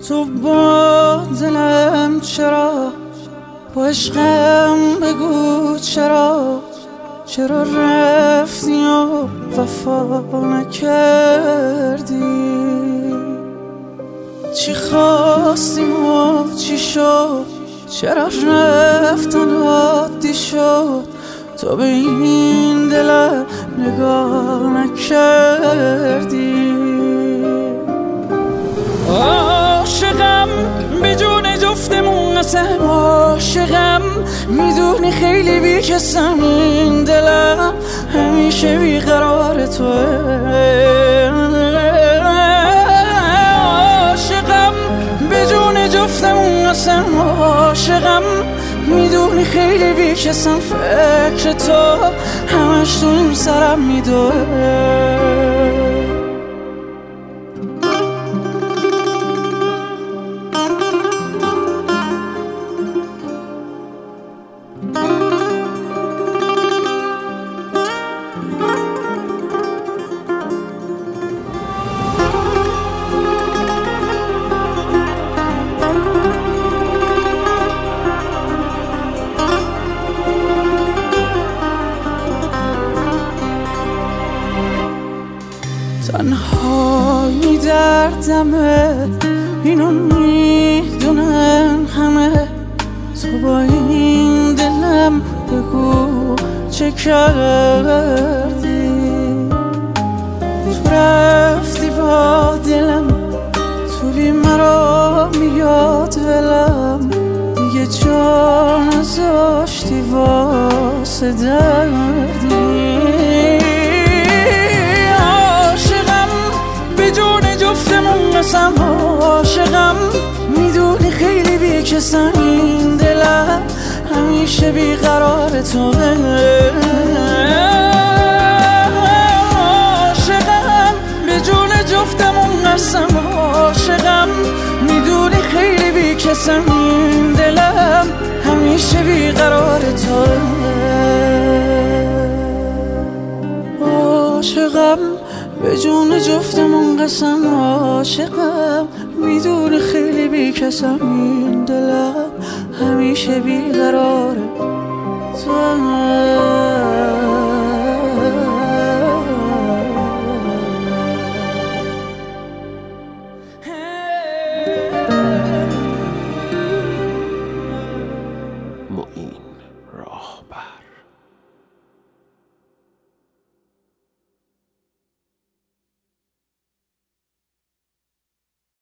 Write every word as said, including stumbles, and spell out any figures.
تو با دلم چرا، با عشقم بگو چرا، چرا رفتی و وفا نکردی؟ چی خواستیم و چی شد، چرا رفتن عادی شد؟ تو به این دلم نگاه نکردی. عاشقم بدون جفتمون قسم، عاشقم میدونی خیلی بیکسم، این دلم همیشه بیقرار توه. عاشقم بدون جفتمون قسم، عاشقم میدونی خیلی بیکسم، فکر تو همش تو این سرم میدوه. تنهایی دردمه، اینو میدونن همه، تو با این دلم بگو چه کردی؟ تو رفتی با دلم، تو بی مرا میاد ولم، دیگه جا نذاشتی واسه دردی. قسم عاشقم میدونی خیلی بیکسم، این دلم همیشه بیقرار توه. عاشقم به جون جفتمون قسم، عاشقم میدونی خیلی بیکسم، این دلم همیشه بیقرار توه. عاشقم به جون جفتمون قسم، عاشقم میدونی خیلی بیکسم، این دلم همیشه بیقراره تو.